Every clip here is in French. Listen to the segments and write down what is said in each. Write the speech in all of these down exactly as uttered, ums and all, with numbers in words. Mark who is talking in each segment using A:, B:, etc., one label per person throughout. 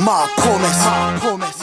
A: ma promesse, ma promesse.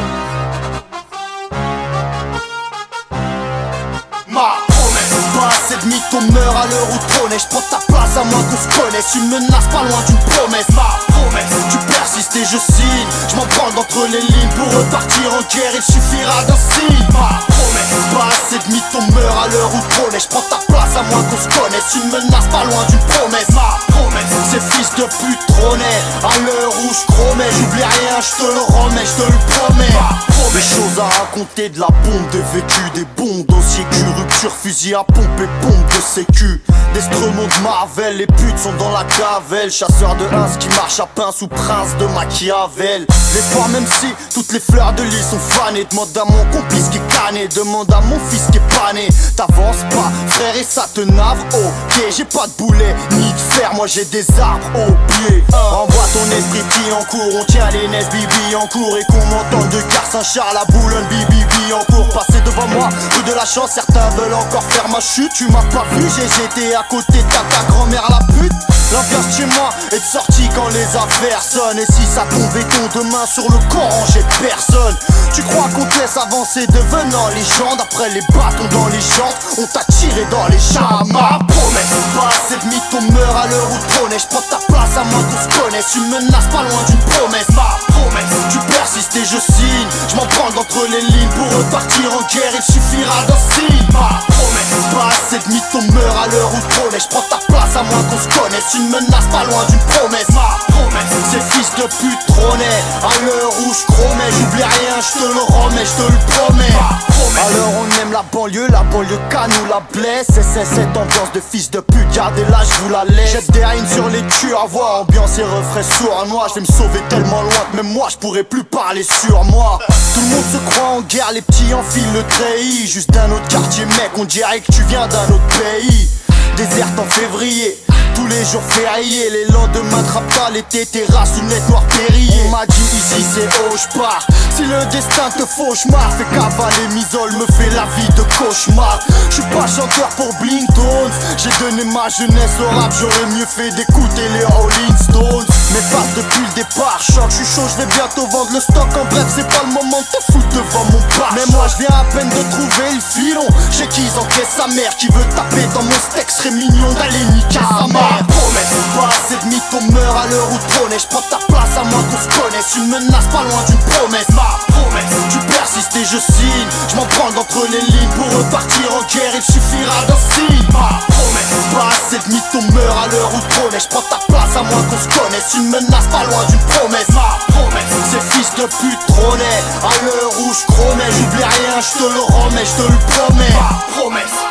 A: Ma promesse. Pas assez de mythes, on meurt à l'heure où trône. Je prends ta place à moins qu'on se connaisse. Une menace pas loin d'une promesse. Ma promesse. Tu persistes et je signe. Je m'en prends d'entre les lignes. Pour repartir en guerre il suffira d'un signe. Ma promesse. Pas assez de mythes, on meurt à l'heure où trône. Je prends ta place à moins qu'on se connaisse. Une menace pas loin d'une promesse. Ma promesse. Ces fils de pute trônaient à l'heure où je chromais. J'oublie rien, je te le remets, je te le promets. Des choses à raconter, de la bombe, des vécus, des bons dossiers cul, rupture, fusil à pompe et pompe de sécu. Des stromons de Marvel, les putes sont dans la cavelle. Chasseur de ins qui marche à pince ou prince de Machiavel. L'espoir même si toutes les fleurs de lis sont fanées. Demande à mon complice qui est cané, demande à mon fils qui est pané. T'avances pas, frère et ça te navre, ok. J'ai pas de boulet, ni de fer, moi j'ai des arbres au pied. Envoie ton esprit qui en cours, on tient les nez bibi en cours. Et qu'on m'entende de Gare Saint-Charles à Boulogne, bibi en cours. Passer devant moi, rue de la chance, certains veulent encore faire ma chute. Tu m'as pas vu, j'ai j'étais à côté de ta, ta grand-mère la pute. L'ambiance chez moi est de sortie quand les affaires sonnent. Et si ça tombait ton demain sur le Coran, j'ai personne. Tu crois qu'on te laisse avancer devenant légende. Après les bâtons dans les jantes, on t'a tiré dans les jambes. Ma promesse. Pas assez de mythes, on meurt à l'heure où trône. Je prends ta place à moins qu'on se connaisse. Une menace pas loin d'une promesse. Ma promesse. Tu persistes et je signe. Je m'en prends d'entre les lignes. Pour repartir en guerre il suffira d'un signe. Ma promesse. Pas assez de mythes, on meurt à l'heure où trône. Je prends ta place à moins qu'on se connaisse. Une menace pas loin d'une promesse. Ma promesse. Ces fils de pute trônaient à l'heure où je chromais. J'oublie rien, je te le remets, je te le promets. Alors on aime la banlieue, la banlieue canne ou la blesse. C'est cette ambiance de fils de pute, gardez là, je vous la laisse. Jette des haines sur les culs, à voir ambiance et refrain sournois. Je vais me sauver tellement loin que même moi je pourrais plus parler sur moi. Tout le monde se croit en guerre, les petits enfilent le treillis. Juste d'un autre quartier mec, on dirait que tu viens d'un autre pays. Déserte en février, tous les jours fériés, les lendemains de pas l'été, terrasse, lunettes noires périllées. On m'a dit ici c'est haut, j'pars. Si le destin te fauche, marre, fais cavaler, m'isole, me fait la vie de cauchemar. J'suis pas chanteur pour Blink Tones, j'ai donné ma jeunesse au rap, j'aurais mieux fait d'écouter les Rolling Stones. Mais pas depuis le départ, choc, j'suis chaud, j'vais bientôt vendre le stock. En bref, c'est pas le moment de te foutre devant mon bar. Mais moi j'viens à peine de trouver le filon. J'ai qui encaisse sa mère qui veut taper dans mon steak, serait mignon d'aller niquer sa mère. Promesse. Pas assez de mythes, on meurt à l'heure où trône. Je prends ta place à moins qu'on se connaisse. Une menace pas loin d'une promesse. Ma promesse. Tu persistes et je signe. Je m'en prends d'entre les lignes. Pour repartir en guerre il suffira d'un signe. Ma promesse. Pas assez de mythes, on meurt à l'heure où trône. Je prends ta place à moins qu'on se connaisse. Une menace pas loin d'une promesse. Ma promesse. Ces fils de pute trônaient à l'heure où je chromais. J'oublie rien, je te le remets, je te le promets. Ma promesse.